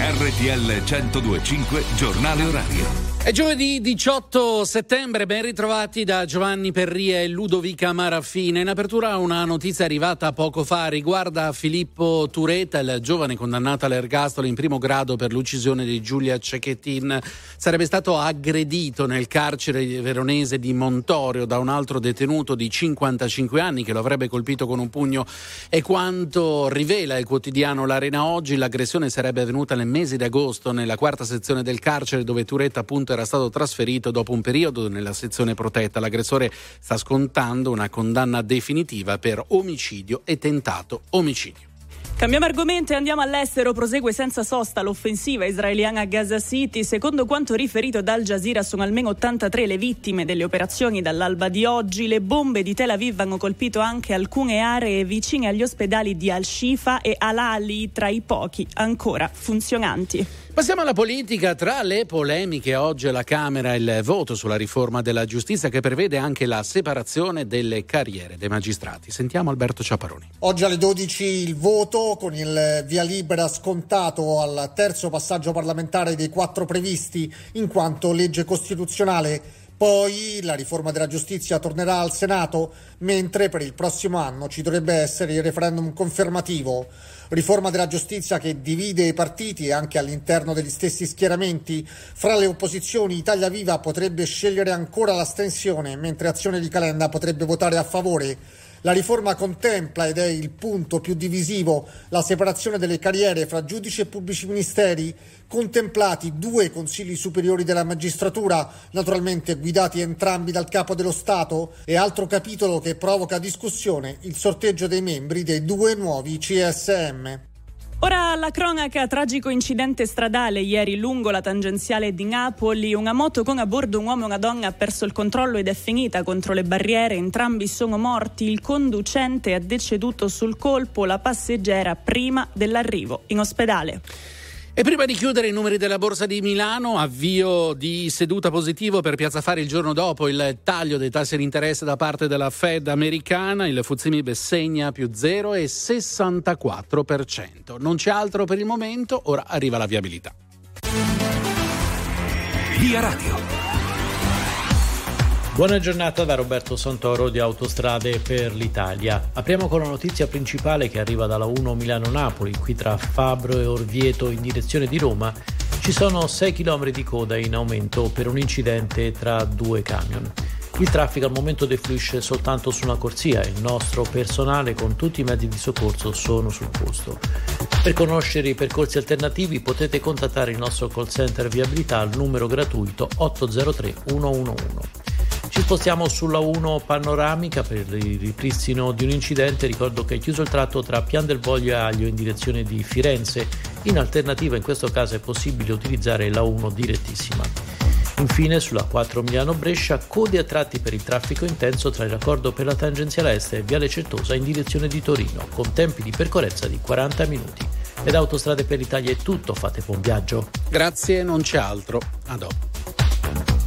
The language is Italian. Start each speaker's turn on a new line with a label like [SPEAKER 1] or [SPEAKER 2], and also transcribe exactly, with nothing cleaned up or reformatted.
[SPEAKER 1] R T L centodue e cinque Giornale Orario.
[SPEAKER 2] È giovedì diciotto settembre, ben ritrovati da Giovanni Perria e Ludovica Marafina. In apertura una notizia arrivata poco fa riguarda Filippo Tureta, il giovane condannato all'ergastolo in primo grado per l'uccisione di Giulia Cecchettin. Sarebbe stato aggredito nel carcere veronese di Montorio da un altro detenuto di cinquantacinque anni che lo avrebbe colpito con un pugno, e quanto rivela il quotidiano L'Arena oggi, l'aggressione sarebbe avvenuta nel mese di agosto nella quarta sezione del carcere, dove Tureta appunto era stato trasferito dopo un periodo nella sezione protetta. L'aggressore sta scontando una condanna definitiva per omicidio e tentato omicidio.
[SPEAKER 3] Cambiamo argomento e andiamo all'estero. Prosegue senza sosta l'offensiva israeliana a Gaza City. Secondo quanto riferito da Al Jazeera, sono almeno ottantatré le vittime delle operazioni dall'alba di oggi. Le bombe di Tel Aviv hanno colpito anche alcune aree vicine agli ospedali di Al-Shifa e Al-Ali, tra i pochi ancora funzionanti.
[SPEAKER 2] Passiamo alla politica. Tra le polemiche oggi alla Camera il voto sulla riforma della giustizia che prevede anche la separazione delle carriere dei magistrati. Sentiamo Alberto Ciaparoni.
[SPEAKER 4] Oggi alle dodici il voto con il via libera scontato al terzo passaggio parlamentare dei quattro previsti in quanto legge costituzionale. Poi la riforma della giustizia tornerà al Senato, mentre per il prossimo anno ci dovrebbe essere il referendum confermativo. Riforma della giustizia che divide i partiti e anche all'interno degli stessi schieramenti. Fra le opposizioni Italia Viva potrebbe scegliere ancora l'astensione, mentre Azione di Calenda potrebbe votare a favore. La riforma contempla, ed è il punto più divisivo, la separazione delle carriere fra giudici e pubblici ministeri, contemplati due consigli superiori della magistratura, naturalmente guidati entrambi dal capo dello Stato, e altro capitolo che provoca discussione, il sorteggio dei membri dei due nuovi C S M.
[SPEAKER 3] Ora la cronaca, tragico incidente stradale ieri lungo la tangenziale di Napoli. Una moto con a bordo un uomo e una donna ha perso il controllo ed è finita contro le barriere, entrambi sono morti, il conducente è deceduto sul colpo, la passeggera prima dell'arrivo in ospedale.
[SPEAKER 2] E prima di chiudere i numeri della Borsa di Milano, avvio di seduta positivo per Piazza Affari il giorno dopo il taglio dei tassi di interesse da parte della Fed americana. Il F T S E M I B segna più zero virgola sessantaquattro per cento. Non c'è altro per il momento, ora arriva la viabilità.
[SPEAKER 1] Via Radio.
[SPEAKER 5] Buona giornata da Roberto Santoro di Autostrade per l'Italia. Apriamo con la notizia principale che arriva dalla uno Milano-Napoli. Qui tra Fabro e Orvieto in direzione di Roma ci sono sei chilometri di coda in aumento per un incidente tra due camion. Il traffico al momento defluisce soltanto su una corsia e il nostro personale con tutti i mezzi di soccorso sono sul posto. Per conoscere i percorsi alternativi potete contattare il nostro call center viabilità al numero gratuito otto zero tre uno uno uno. Ci spostiamo sulla uno panoramica per il ripristino di un incidente. Ricordo che è chiuso il tratto tra Pian del Voglio e Aglio in direzione di Firenze. In alternativa in questo caso è possibile utilizzare la uno direttissima. Infine sulla quattro Milano-Brescia, code a tratti per il traffico intenso tra il raccordo per la tangenziale est e Viale Certosa in direzione di Torino, con tempi di percorrenza di quaranta minuti. Ed Autostrade per l'Italia è tutto, fate buon viaggio.
[SPEAKER 2] Grazie, non c'è altro. A dopo.